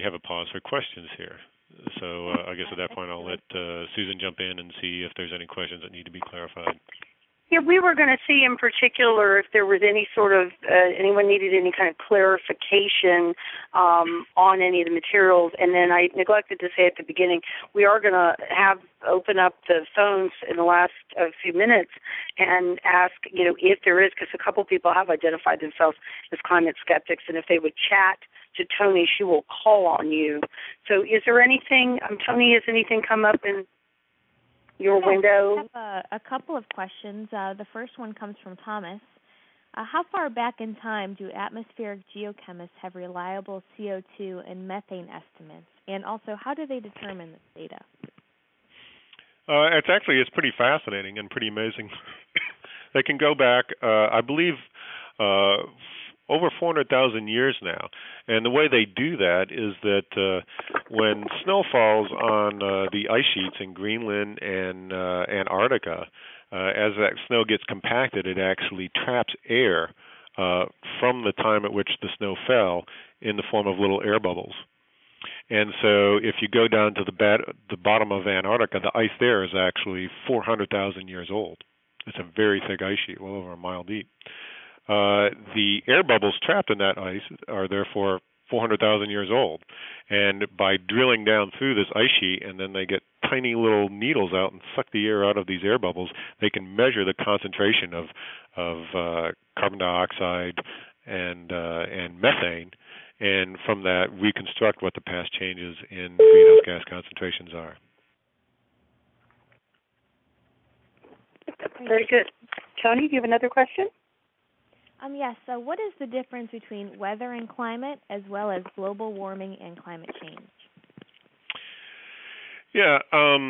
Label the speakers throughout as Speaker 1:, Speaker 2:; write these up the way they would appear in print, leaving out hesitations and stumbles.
Speaker 1: have a pause for questions here. So I guess at that point I'll let Susan jump in and see if there's any questions that need to be clarified.
Speaker 2: Yeah, we were going to see in particular if there was any sort of, anyone needed any kind of clarification on any of the materials. And then I neglected to say at the beginning, we are going to open up the phones in the last few minutes and ask, if there is, because a couple people have identified themselves as climate skeptics, and if they would chat to Toni, she will call on you. So is there anything, Toni, has anything come up in your window?
Speaker 3: I have a couple of questions. The first one comes from Thomas. How far back in time do atmospheric geochemists have reliable CO2 and methane estimates? And also, how do they determine this data?
Speaker 1: It's pretty fascinating and pretty amazing. They can go back, I believe, over 400,000 years now. And the way they do that is that when snow falls on the ice sheets in Greenland and Antarctica, as that snow gets compacted, it actually traps air from the time at which the snow fell in the form of little air bubbles. And so if you go down to the bottom of Antarctica, the ice there is actually 400,000 years old. It's a very thick ice sheet, well over a mile deep. The air bubbles trapped in that ice are therefore 400,000 years old. And by drilling down through this ice sheet, and then they get tiny little needles out and suck the air out of these air bubbles, they can measure the concentration of carbon dioxide and methane, and from that reconstruct what the past changes in greenhouse gas concentrations are.
Speaker 2: Very good. Toni, do you have another question?
Speaker 3: Yes. So what is the difference between weather and climate, as well as global warming and climate change?
Speaker 1: Yeah,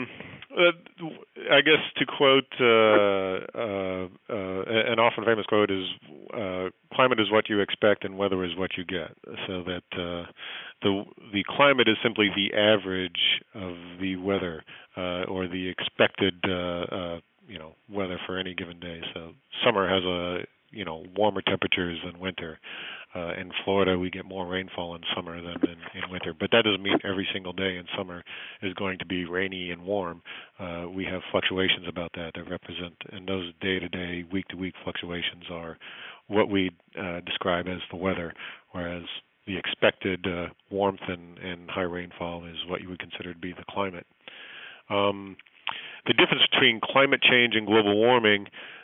Speaker 1: I guess to quote an often famous quote is, "Climate is what you expect, and weather is what you get." So that the climate is simply the average of the weather or the expected weather for any given day. So summer has warmer temperatures than winter. In Florida, we get more rainfall in summer than in winter. But that doesn't mean every single day in summer is going to be rainy and warm. We have fluctuations about that represent, and those day-to-day, week-to-week fluctuations are what we describe as the weather, whereas the expected warmth and high rainfall is what you would consider to be the climate. The difference between climate change and global warming,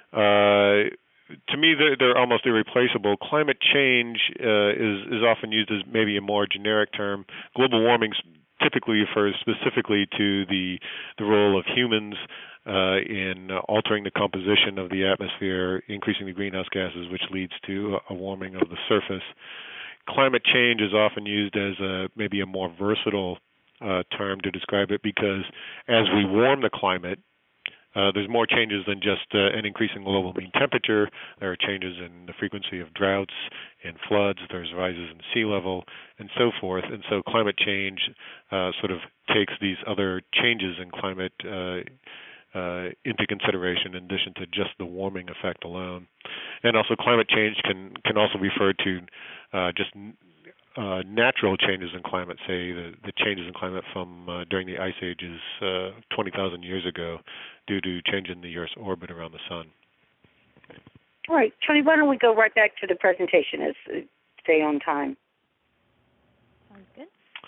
Speaker 1: to me, they're almost irreplaceable. Climate change is often used as maybe a more generic term. Global warming typically refers specifically to the role of humans in altering the composition of the atmosphere, increasing the greenhouse gases, which leads to a warming of the surface. Climate change is often used as maybe a more versatile term to describe it, because as we warm the climate, there's more changes than just an increase in global mean temperature. There are changes in the frequency of droughts and floods. There's rises in sea level and so forth. And so climate change sort of takes these other changes in climate into consideration in addition to just the warming effect alone. And also climate change can also refer to just natural changes in climate, say the changes in climate from during the ice ages 20,000 years ago due to change in the Earth's orbit around the sun.
Speaker 2: All right, Toni, why don't we go right back to the presentation as stay on time.
Speaker 3: Sounds good.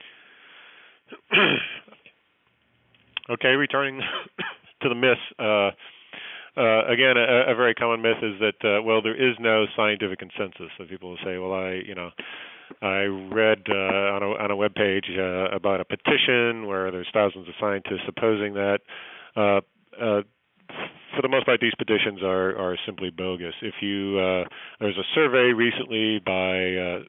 Speaker 1: Okay, returning to the myths. Again, a very common myth is that, there is no scientific consensus. So people will say, well, I read on a web page about a petition where there's thousands of scientists opposing that. For the most part, these petitions are simply bogus. If you there's a survey recently by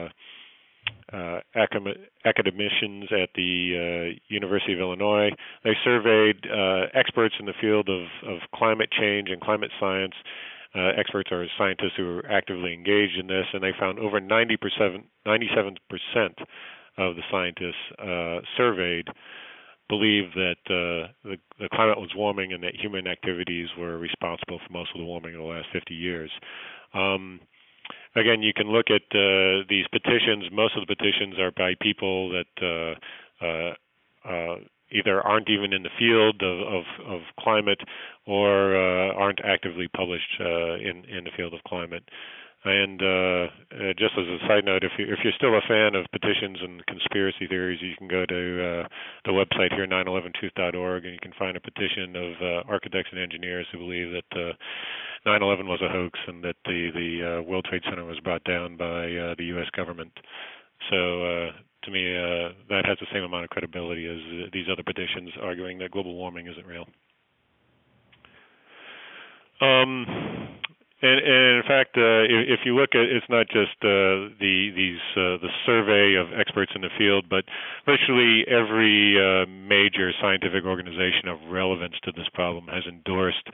Speaker 1: academicians at the University of Illinois. They surveyed experts in the field of climate change and climate science. Experts are scientists who are actively engaged in this, and they found over 97% of the scientists surveyed believed that the climate was warming and that human activities were responsible for most of the warming in the last 50 years. again, you can look at these petitions. Most of the petitions are by people that either aren't even in the field of climate or aren't actively published in the field of climate. And just as a side note, if you're still a fan of petitions and conspiracy theories, you can go to the website here, 911truth.org, and you can find a petition of architects and engineers who believe that 9/11 was a hoax and that the World Trade Center was brought down by the U.S. government. So to me, that has the same amount of credibility as these other petitions arguing that global warming isn't real. And in fact, if you look at, it's not just the survey of experts in the field, but virtually every major scientific organization of relevance to this problem has endorsed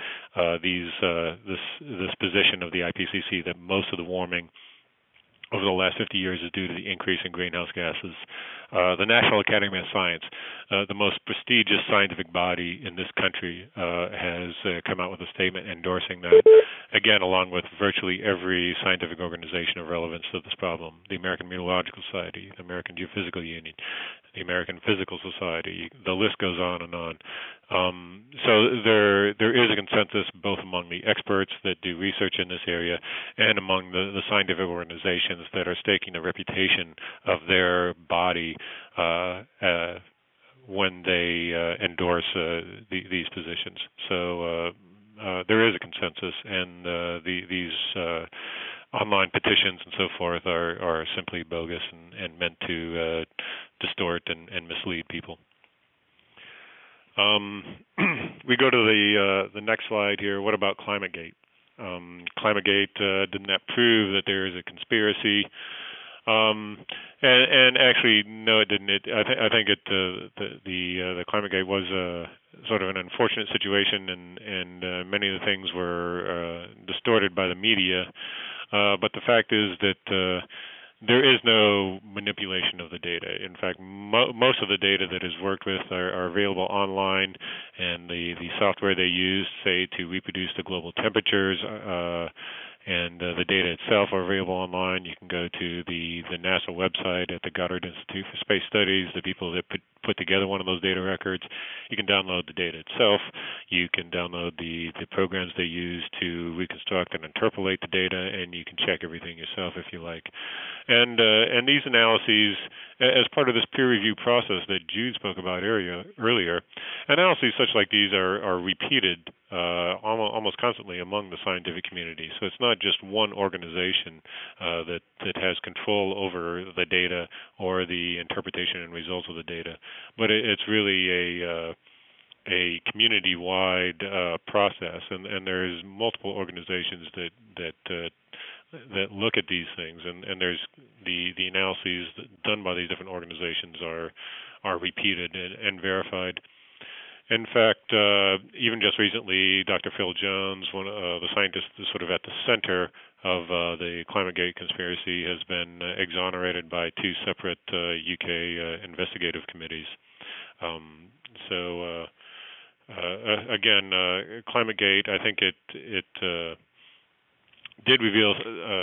Speaker 1: this position of the IPCC that most of the warming over the last 50 years is due to the increase in greenhouse gases. The National Academy of Science, the most prestigious scientific body in this country, has come out with a statement endorsing that, again, along with virtually every scientific organization of relevance to this problem. The American Meteorological Society, the American Geophysical Union, the American Physical Society, the list goes on and on. So there is a consensus both among the experts that do research in this area and among the scientific organizations that are staking the reputation of their body when they endorse these positions. So there is a consensus, and these online petitions and so forth are simply bogus and meant to distort and mislead people. We go to the next slide here. What about ClimateGate? ClimateGate did not prove that there is a conspiracy. And actually, no, it didn't. I think the ClimateGate was sort of an unfortunate situation, and many of the things were distorted by the media. But the fact is that there is no manipulation of the data. In fact, most of the data that is worked with are available online, and the software they use, say, to reproduce the global temperatures and the data itself are available online. You can go to the NASA website at the Goddard Institute for Space Studies, the people that put together one of those data records. You can download the data itself. You can download the programs they use to reconstruct and interpolate the data, and you can check everything yourself if you like. And these analyses, as part of this peer review process that Jude spoke about earlier, analyses such like these are repeated almost constantly among the scientific community. So it's not just one organization that has control over the data or the interpretation and results of the data, but it's really a community-wide process, and there's multiple organizations that look at these things, and there's the analyses done by these different organizations are repeated and verified. In fact, even just recently, Dr. Phil Jones, one of the scientists sort of at the center of the ClimateGate conspiracy, has been exonerated by two separate UK investigative committees. Again, ClimateGate, I think it did reveal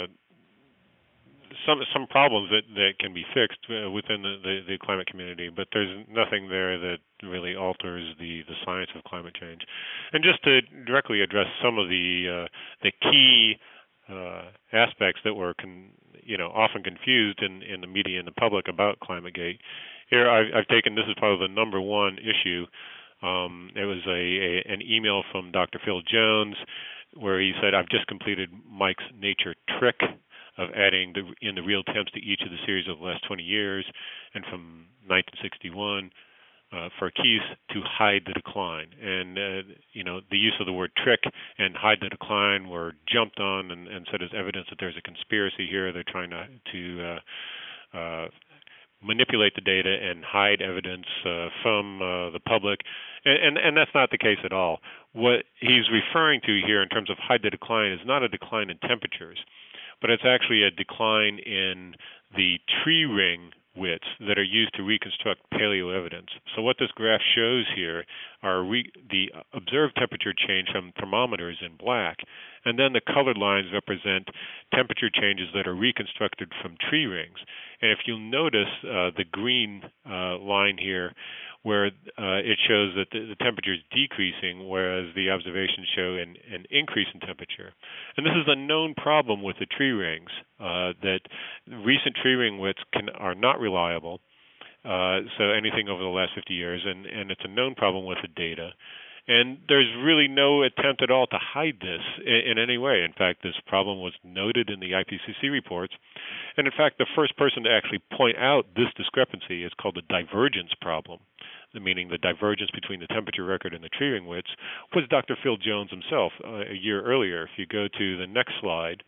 Speaker 1: some problems that can be fixed within the climate community, but there's nothing there that really alters the science of climate change. And just to directly address some of the key aspects that were often confused in the media and the public about ClimateGate, here I've taken, this is probably the number one issue. It was an email from Dr. Phil Jones where he said, "I've just completed Mike's nature trick of adding in the real temps to each of the series of the last 20 years, and from 1961 for keys to hide the decline." And the use of the word trick and hide the decline were jumped on and said as evidence that there's a conspiracy here. They're trying to manipulate the data and hide evidence from the public, and that's not the case at all. What he's referring to here in terms of hide the decline is not a decline in temperatures, but it's actually a decline in the tree ring widths that are used to reconstruct paleo evidence. So what this graph shows here are the observed temperature change from thermometers in black, and then the colored lines represent temperature changes that are reconstructed from tree rings. And if you'll notice the green line here, where it shows that the temperature is decreasing, whereas the observations show an increase in temperature. And this is a known problem with the tree rings, that recent tree ring widths are not reliable, so anything over the last 50 years, and it's a known problem with the data. And there's really no attempt at all to hide this in any way. In fact, this problem was noted in the IPCC reports. And in fact, the first person to actually point out this discrepancy is called the divergence problem, meaning the divergence between the temperature record and the tree ring widths, was Dr. Phil Jones himself a year earlier. If you go to the next slide,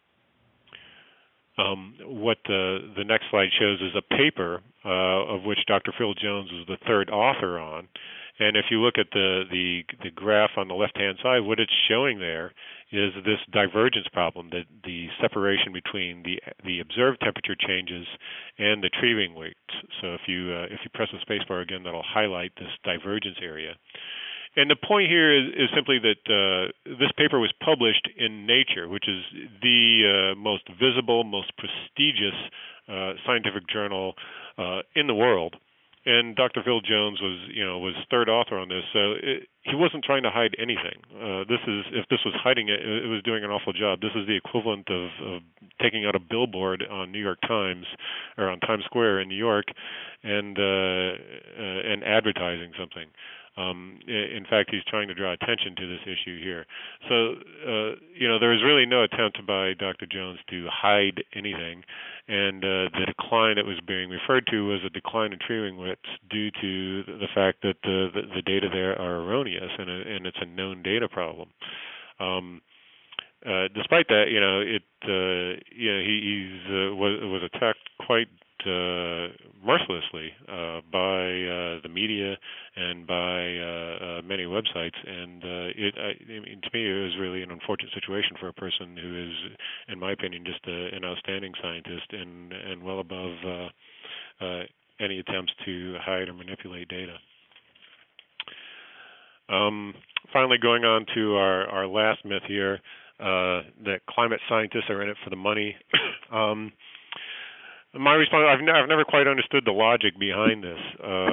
Speaker 1: what the next slide shows is a paper of which Dr. Phil Jones was the third author on. And if you look at the graph on the left-hand side, what it's showing there is this divergence problem, that the separation between the observed temperature changes and the tree ring weights. So if you press the spacebar again, that'll highlight this divergence area. And the point here is simply that this paper was published in Nature, which is the most visible, most prestigious scientific journal in the world. And Dr. Phil Jones was third author on this, so he wasn't trying to hide anything. If this was hiding it, it was doing an awful job. This is the equivalent of taking out a billboard on New York Times or on Times Square in New York, and advertising something. In fact, he's trying to draw attention to this issue here. So, there was really no attempt by Dr. Jones to hide anything, and the decline that was being referred to was a decline in tree ring widths due to the fact that the data there are erroneous, and it's a known data problem. Despite that, he was attacked quite mercilessly by the media and by many websites, and to me it was really an unfortunate situation for a person who is, in my opinion, just an outstanding scientist and well above any attempts to hide or manipulate data. Finally, going on to our last myth here, that climate scientists are in it for the money. My response: I've never quite understood the logic behind this,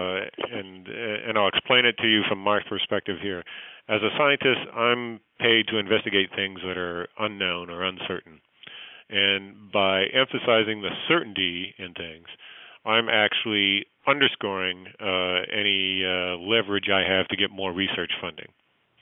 Speaker 1: and I'll explain it to you from my perspective here. As a scientist, I'm paid to investigate things that are unknown or uncertain, and by emphasizing the certainty in things, I'm actually underscoring any leverage I have to get more research funding.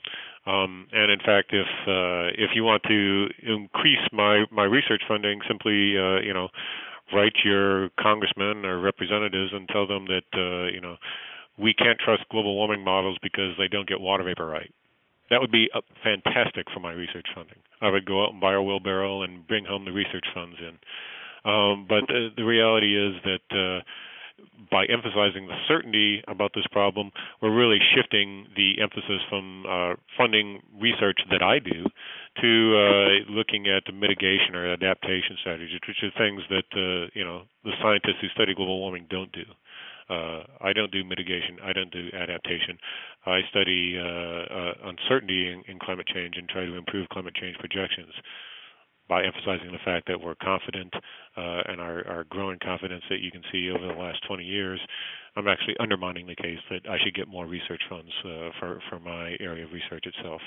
Speaker 1: And in fact, if you want to increase my research funding, simply write your congressmen or representatives and tell them that we can't trust global warming models because they don't get water vapor right. That would be fantastic for my research funding. I would go out and buy a wheelbarrow and bring home the research funds in. But the reality is that by emphasizing the certainty about this problem, we're really shifting the emphasis from funding research that I do to looking at the mitigation or adaptation strategies, which are things that the scientists who study global warming don't do. I don't do mitigation. I don't do adaptation. I study uncertainty in climate change and try to improve climate change projections by emphasizing the fact that we're confident and our growing confidence that you can see over the last 20 years. I'm actually undermining the case that I should get more research funds for my area of research itself.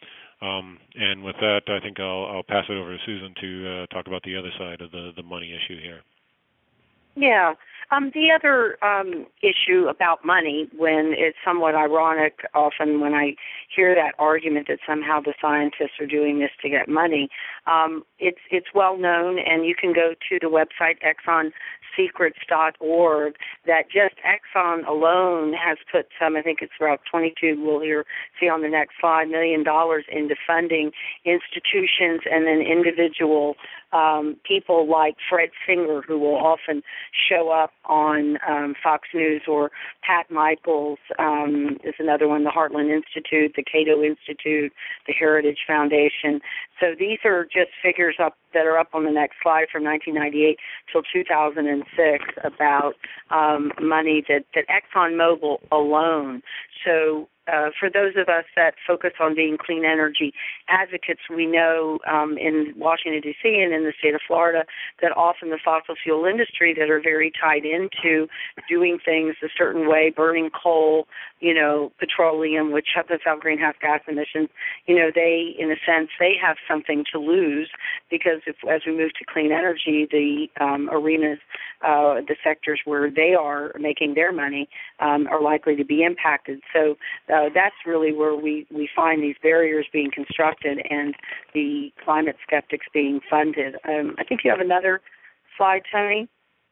Speaker 1: And with that, I think I'll pass it over to Susan to talk about the other side of the money issue here.
Speaker 2: Yeah. The other issue about money, when it's somewhat ironic often when I hear that argument that somehow the scientists are doing this to get money, it's well known, and you can go to the website ExxonSecrets.org, that just Exxon alone has put some, I think it's about 22, we'll see on the next slide, $1 million into funding institutions and then individual people like Fred Singer, who will often show up on Fox News, or Pat Michaels is another one, the Heartland Institute, the Cato Institute, the Heritage Foundation. So these are just figures up that are up on the next slide from 1998 till 2006 about money that ExxonMobil alone. So for those of us that focus on being clean energy advocates, we know in Washington, D.C. and in the state of Florida that often the fossil fuel industry that are very tied into doing things a certain way, burning coal, petroleum, which puts out greenhouse gas emissions, they, in a sense, they have something to lose because as we move to clean energy, the arenas, the sectors where they are making their money are likely to be impacted. So that's really where we find these barriers being constructed and the climate skeptics being funded. I think you have another slide, Tony.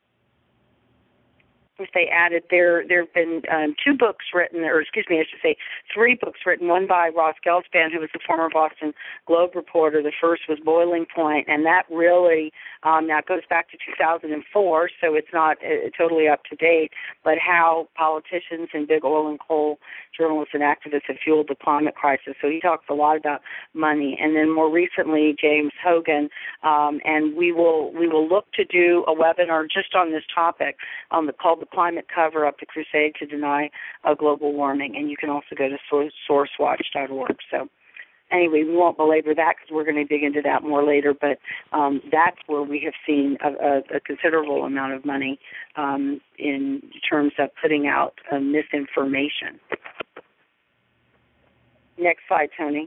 Speaker 2: If they added, there have been 2 books written, or excuse me, I should say 3 books written, one by Ross Gelspan, who was the former Boston Globe reporter. The first was Boiling Point, and that really, now it goes back to 2004, so it's not totally up to date, but how politicians and big oil and coal journalists and activists have fueled the climate crisis. So he talks a lot about money. And then more recently, James Hogan, and we will look to do a webinar just on this topic called The Climate Cover-Up, the Crusade to Deny Global Warming. And you can also go to sourcewatch.org. So anyway, we won't belabor that because we're going to dig into that more later, but that's where we have seen a considerable amount of money in terms of putting out misinformation. Next slide, Tony.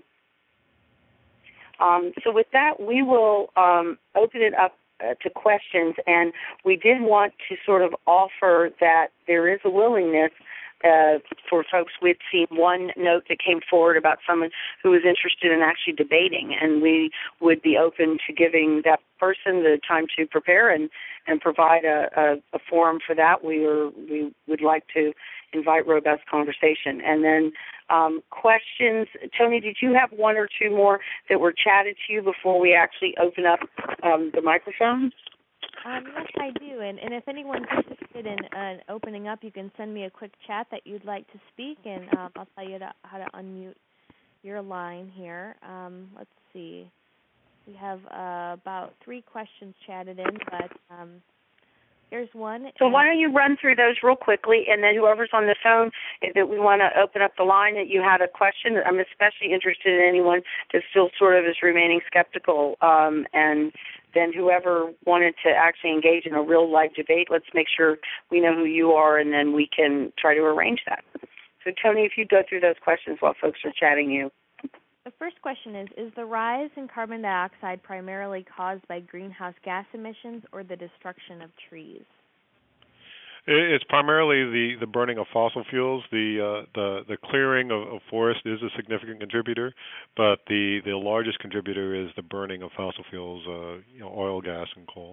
Speaker 2: So with that, we will open it up to questions, and we did want to sort of offer that there is a willingness for folks. We'd seen one note that came forward about someone who was interested in actually debating, and we would be open to giving that person the time to prepare and provide a forum for that. We would like to invite robust conversation. And then questions. Tony, did you have 1 or 2 more that were chatted to you before we actually open up the microphone?
Speaker 3: Yes, I do. And if anyone's interested in opening up, you can send me a quick chat that you'd like to speak, and I'll tell you how to unmute your line here. Let's see. We have about 3 questions chatted in, but here's one.
Speaker 2: So why don't you run through those real quickly, and then whoever's on the phone, that we want to open up the line that you had a question. I'm especially interested in anyone that still sort of is remaining skeptical, and then whoever wanted to actually engage in a real live debate, let's make sure we know who you are, and then we can try to arrange that. So, Tony, if you go through those questions while folks are chatting you.
Speaker 3: The first question is the rise in carbon dioxide primarily caused by greenhouse gas emissions or the destruction of trees?
Speaker 1: It's primarily the burning of fossil fuels. The clearing of forest is a significant contributor, but the largest contributor is the burning of fossil fuels, oil, gas, and coal.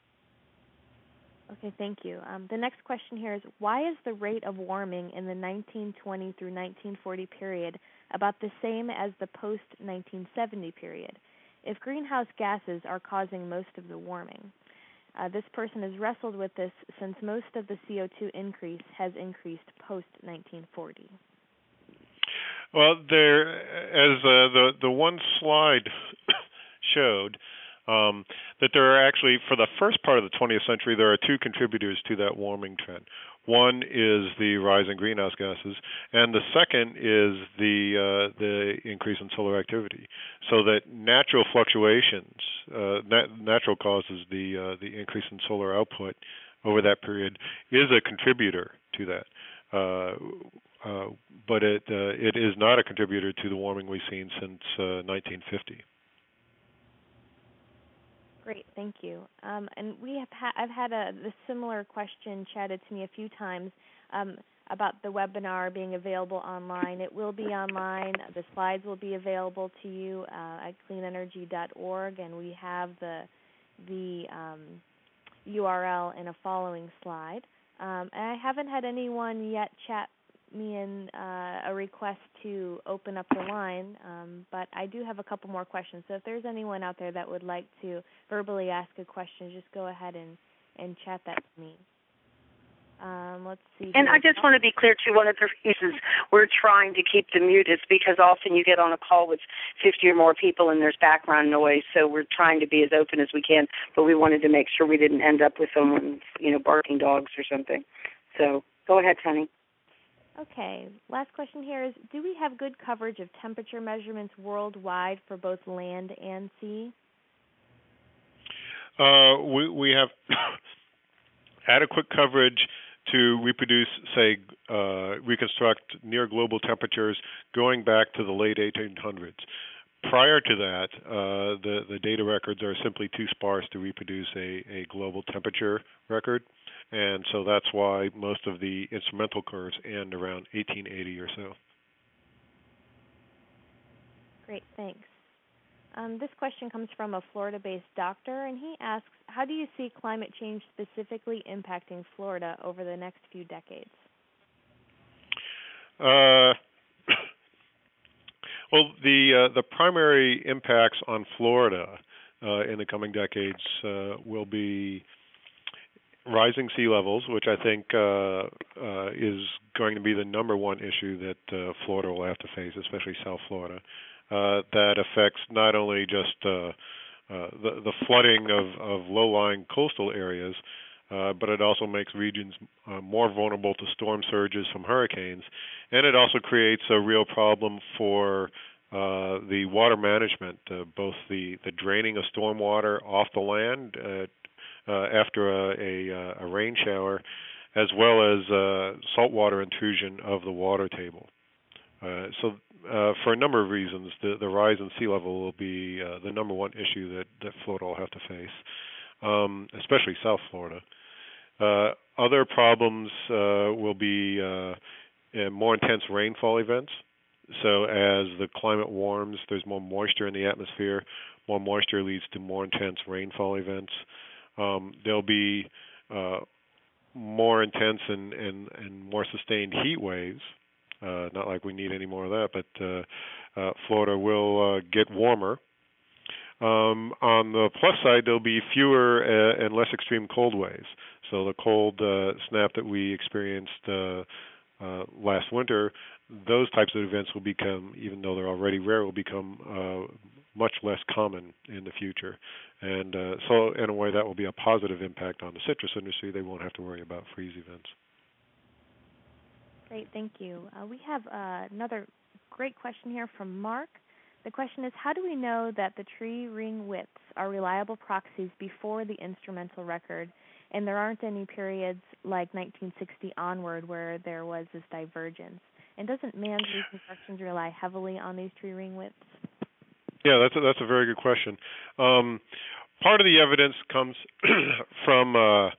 Speaker 3: Okay, thank you. The next question here is, why is the rate of warming in the 1920 through 1940 period about the same as the post-1970 period, if greenhouse gases are causing most of the warming? This person has wrestled with this since most of the CO2 increase has increased post-1940.
Speaker 1: Well, as the one slide showed, that there are actually, for the first part of the 20th century, there are 2 contributors to that warming trend. One is the rise in greenhouse gases, and the second is the increase in solar activity. So that natural fluctuations, natural causes, the increase in solar output over that period is a contributor to that. But it is not a contributor to the warming we've seen since 1950.
Speaker 3: Great, thank you. And I've had this similar question chatted to me a few times about the webinar being available online. It will be online. The slides will be available to you at cleanenergy.org, and we have the URL in a following slide. And I haven't had anyone yet chat me in a request to open up the line, but I do have a couple more questions. So if there's anyone out there that would like to verbally ask a question, just go ahead and chat that to me. Let's see.
Speaker 2: And I just want to be clear, too, one of the reasons we're trying to keep them muted is because often you get on a call with 50 or more people and there's background noise, so we're trying to be as open as we can, but we wanted to make sure we didn't end up with someone, barking dogs or something. So go ahead, honey.
Speaker 3: Okay. Last question here is, do we have good coverage of temperature measurements worldwide for both land and sea?
Speaker 1: We have adequate coverage to reproduce, reconstruct near global temperatures going back to the late 1800s. Prior to that, the data records are simply too sparse to reproduce a global temperature record, and so that's why most of the instrumental curves end around 1880 or so.
Speaker 3: Great, thanks. This question comes from a Florida-based doctor, and he asks, how do you see climate change specifically impacting Florida over the next few decades?
Speaker 1: Well, the primary impacts on Florida in the coming decades will be rising sea levels, which I think is going to be the number one issue that Florida will have to face, especially South Florida. That affects not only just the flooding of low-lying coastal areas, but it also makes regions more vulnerable to storm surges from hurricanes, and it also creates a real problem for the water management, both the draining of stormwater off the land after a rain shower, as well as saltwater intrusion of the water table. So for a number of reasons, the rise in sea level will be the number one issue that Florida will have to face, especially South Florida. Other problems will be more intense rainfall events. So as the climate warms, there's more moisture in the atmosphere. More moisture leads to more intense rainfall events. There'll be more intense and more sustained heat waves. Not like we need any more of that, but Florida will get warmer. On the plus side, there'll be fewer and less extreme cold waves. So the cold snap that we experienced last winter, those types of events will become, even though they're already rare, will become much less common in the future. And so in a way that will be a positive impact on the citrus industry. They won't have to worry about freeze events.
Speaker 3: Great, thank you. We have another great question here from Mark. The question is, how do we know that the tree ring widths are reliable proxies before the instrumental record, and there aren't any periods like 1960 onward where there was this divergence? And doesn't man's reconstructions rely heavily on these tree ring widths?
Speaker 1: Yeah, that's a very good question. Part of the evidence comes from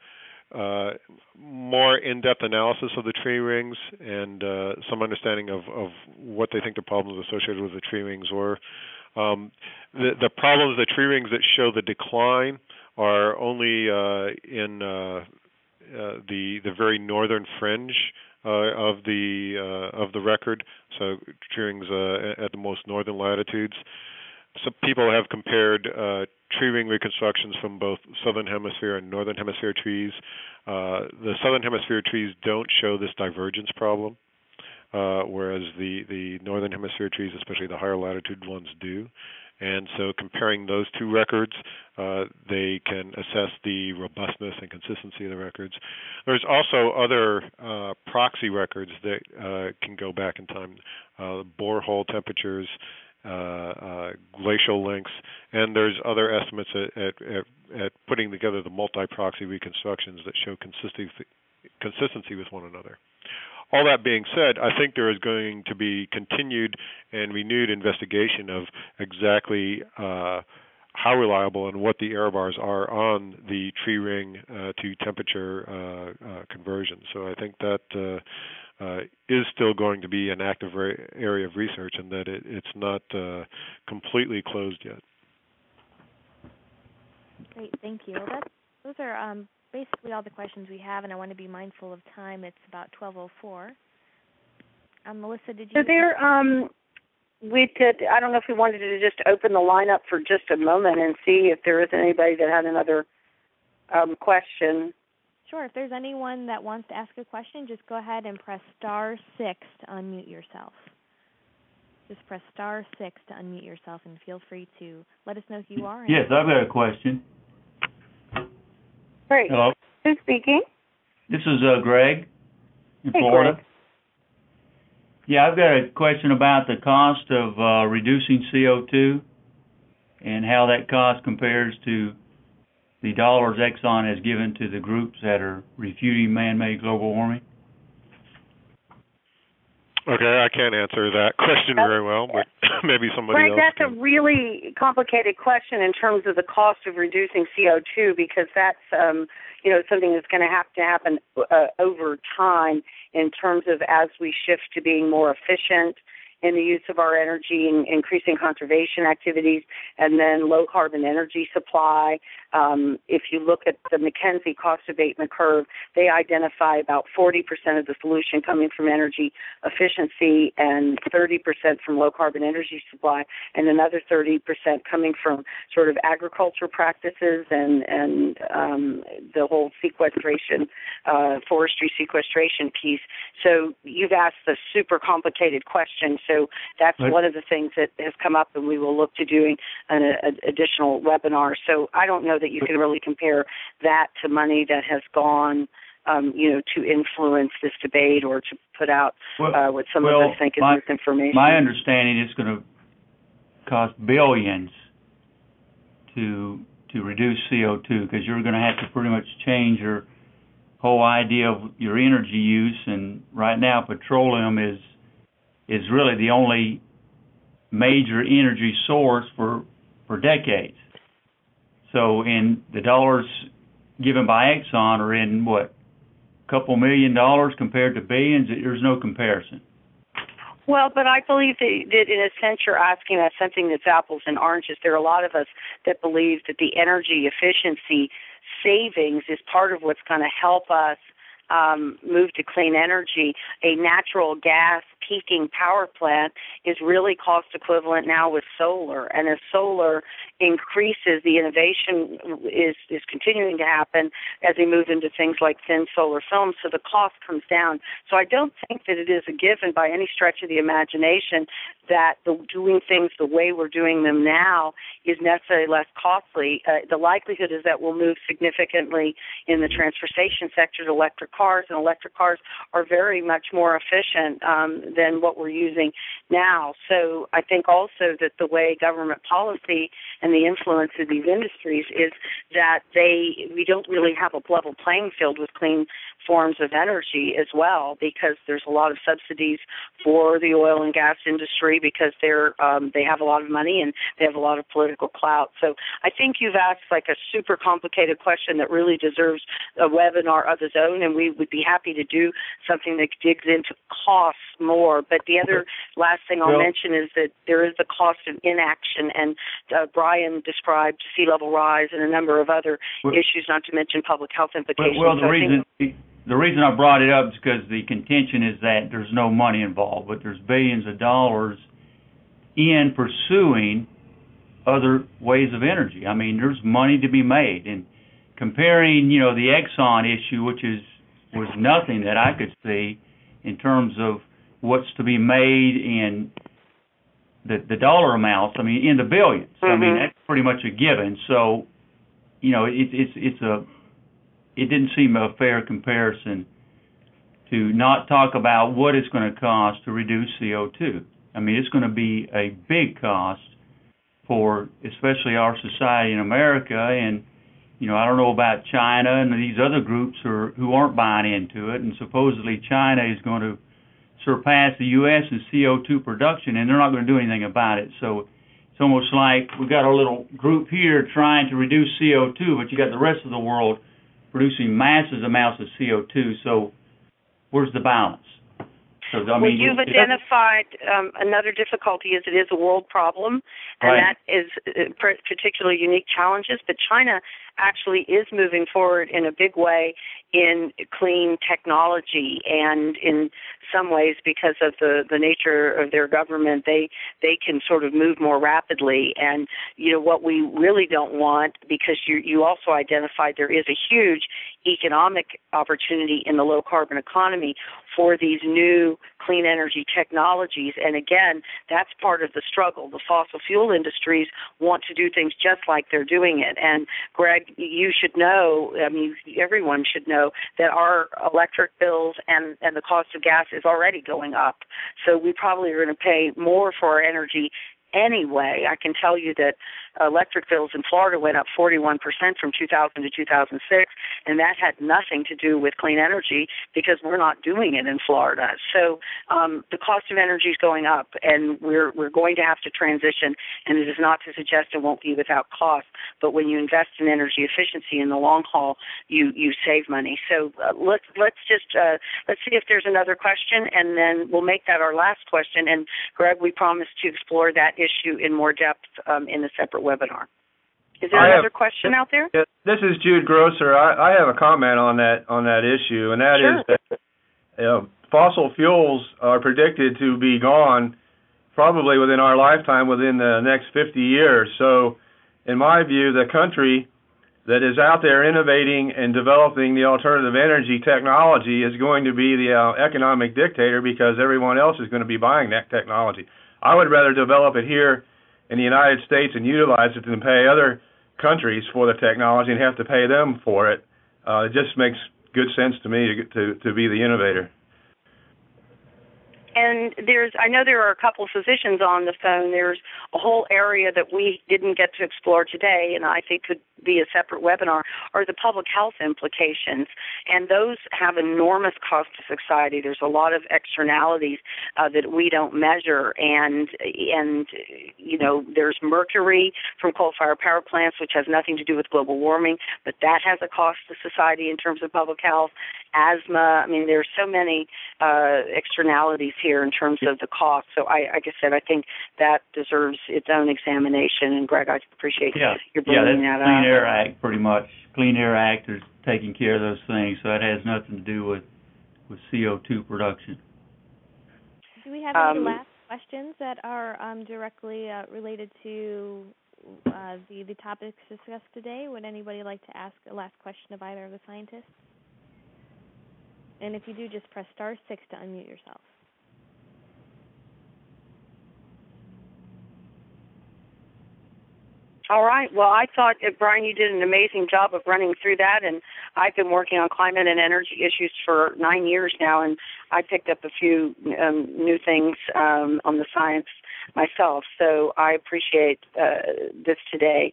Speaker 1: more in-depth analysis of the tree rings and some understanding of what they think the problems associated with the tree rings were. The problems, the tree rings that show the decline are only in the very northern fringe of the record, so tree rings at the most northern latitudes. Some people have compared tree ring reconstructions from both southern hemisphere and northern hemisphere trees. The southern hemisphere trees don't show this divergence problem, whereas the northern hemisphere trees, especially the higher latitude ones, do. And so comparing those two records, they can assess the robustness and consistency of the records. There's also other proxy records that can go back in time, borehole temperatures, glacial lengths, and there's other estimates at putting together the multi-proxy reconstructions that show consistency with one another. All that being said, I think there is going to be continued and renewed investigation of exactly how reliable and what the error bars are on the tree ring to temperature conversion. So I think that is still going to be an active area of research, and that it's not completely closed yet.
Speaker 3: Great, thank you. Well, those are basically all the questions we have, and I want to be mindful of time. It's about 12:04. Melissa, did you?
Speaker 2: So there, we could. I don't know if we wanted to just open the line up for just a moment and see if there is anybody that had another question.
Speaker 3: Sure. If there's anyone that wants to ask a question, just go ahead and press *6 to unmute yourself. Just press *6 to unmute yourself, and feel free to let us know who you are.
Speaker 4: Yes, I've got a question.
Speaker 2: Great.
Speaker 4: Hello.
Speaker 2: Who's speaking?
Speaker 4: This is Greg in
Speaker 2: Hey,
Speaker 4: Florida.
Speaker 2: Greg.
Speaker 4: Yeah, I've got a question about the cost of reducing CO2 and how that cost compares to the dollars Exxon has given to the groups that are refuting man-made global warming.
Speaker 1: Okay, I can't answer that question very well, but maybe somebody
Speaker 2: Greg,
Speaker 1: else
Speaker 2: that's
Speaker 1: can.
Speaker 2: a really complicated question in terms of the cost of reducing CO2, because that's something that's going to have to happen over time in terms of as we shift to being more efficient in the use of our energy and increasing conservation activities, and then low carbon energy supply. If you look at the McKinsey cost abatement curve, they identify about 40% of the solution coming from energy efficiency and 30% from low carbon energy supply, and another 30% coming from sort of agriculture practices and the whole sequestration, forestry sequestration piece. So you've asked a super complicated question. So that's one of the things that has come up, and we will look to doing an additional webinar. So I don't know that you can really compare that to money that has gone, to influence this debate or to put out what some of us think is misinformation.
Speaker 4: My understanding is going to cost billions to reduce CO2, because you're going to have to pretty much change your whole idea of your energy use. And right now, petroleum is really the only major energy source for decades. So in the dollars given by Exxon are in, what, a couple $1 million compared to billions? There's no comparison.
Speaker 2: Well, but I believe that in a sense you're asking us something that's apples and oranges. There are a lot of us that believe that the energy efficiency savings is part of what's going to help us move to clean energy. A natural gas peaking power plant is really cost equivalent now with solar, and as solar increases, the innovation is continuing to happen as we move into things like thin solar films, so the cost comes down. So I don't think that it is a given by any stretch of the imagination that doing things the way we're doing them now is necessarily less costly. The likelihood is that we'll move significantly in the transportation sector to electric cars, and electric cars are very much more efficient than what we're using now. So I think also that the way government policy and the influence of these industries is that we don't really have a level playing field with clean forms of energy as well, because there's a lot of subsidies for the oil and gas industry because they have a lot of money and they have a lot of political clout. So I think you've asked like a super complicated question that really deserves a webinar of its own, and we would be happy to do something that digs into costs more. But the other last thing I'll mention is that there is the cost of inaction, and Brian described sea level rise and a number of other issues, not to mention public health implications.
Speaker 4: Well, the reason I brought it up is because the contention is that there's no money involved, but there's billions of dollars in pursuing other ways of energy. I mean, there's money to be made. And comparing, the Exxon issue, which was nothing that I could see in terms of what's to be made in the dollar amounts, I mean, in the billions. Mm-hmm. I mean, that's pretty much a given. So, it didn't seem a fair comparison to not talk about what it's going to cost to reduce CO2. I mean, it's going to be a big cost for especially our society in America, and I don't know about China and these other groups who aren't buying into it, and supposedly China is going to surpass the U.S. in CO2 production, and they're not going to do anything about it. So it's almost like we've got our little group here trying to reduce CO2, but you got the rest of the world producing massive amounts of CO2. So where's the balance? So,
Speaker 2: Well, you've identified another difficulty is it is a world problem, and
Speaker 4: right.
Speaker 2: that is particularly unique challenges. But China actually is moving forward in a big way in clean technology, and in some ways, because of the nature of their government, they can sort of move more rapidly. And what we really don't want, because you also identified there is a huge economic opportunity in the low carbon economy for these new clean energy technologies. And again, that's part of the struggle. The fossil fuel industries want to do things just like they're doing it. And Greg, you should know, everyone should know that our electric bills and the cost of gas is already going up. So we probably are going to pay more for our energy anyway. I can tell you that electric bills in Florida went up 41% from 2000 to 2006, and that had nothing to do with clean energy because we're not doing it in Florida. So the cost of energy is going up, and we're going to have to transition, and it is not to suggest it won't be without cost, but when you invest in energy efficiency in the long haul, you save money. So let's see if there's another question, and then we'll make that our last question. And Greg, we promise to explore that issue in more depth in a separate webinar. Is there another question out there?
Speaker 5: This is Jude Grosser. I have a comment on that issue, and that is that fossil fuels are predicted to be gone probably within our lifetime, within the next 50 years. So, in my view, the country that is out there innovating and developing the alternative energy technology is going to be the economic dictator, because everyone else is going to be buying that technology. I would rather develop it here in the United States and utilize it than pay other countries for the technology and have to pay them for it. It just makes good sense to me to be the innovator.
Speaker 2: And I know there are a couple of physicians on the phone. There's a whole area that we didn't get to explore today, and I think could be a separate webinar, are the public health implications. And those have enormous cost to society. There's a lot of externalities that we don't measure. And there's mercury from coal-fired power plants, which has nothing to do with global warming, but that has a cost to society in terms of public health. Asthma. there's so many externalities here in terms of the cost. So like I said, I think that deserves its own examination. And Greg, I appreciate you bringing that up.
Speaker 4: Clean Air Act, pretty much. Clean Air Act is taking care of those things, so that has nothing to do with CO2 production.
Speaker 3: Do we have any last questions that are directly related to the topics discussed today? Would anybody like to ask a last question of either of the scientists? And if you do, just press *6 to unmute yourself.
Speaker 2: All right. Well, I thought, Brian, you did an amazing job of running through that, and I've been working on climate and energy issues for 9 years now, and I picked up a few new things on the science myself, so I appreciate this today.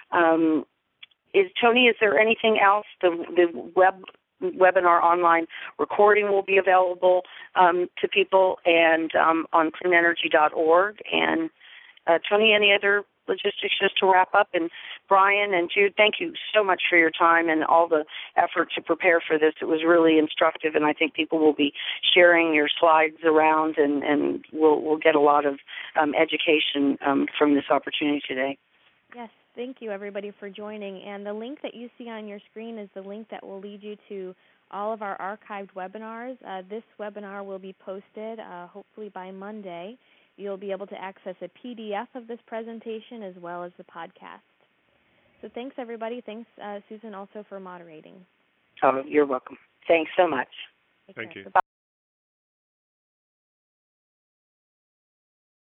Speaker 2: Tony, is there anything else? The webinar online recording will be available to people and on cleanenergy.org. And Tony, any other logistics just to wrap up? And Brian and Jude, thank you so much for your time and all the effort to prepare for this. It was really instructive, and I think people will be sharing your slides around, and we'll get a lot of education from this opportunity today.
Speaker 3: Yes, thank you everybody for joining. And the link that you see on your screen is the link that will lead you to all of our archived webinars. This webinar will be posted hopefully by Monday. You'll be able to access a PDF of this presentation as well as the podcast. So thanks, everybody. Thanks, Susan, also for moderating.
Speaker 2: Oh, you're welcome. Thanks so much.
Speaker 1: Thank you.
Speaker 2: Bye.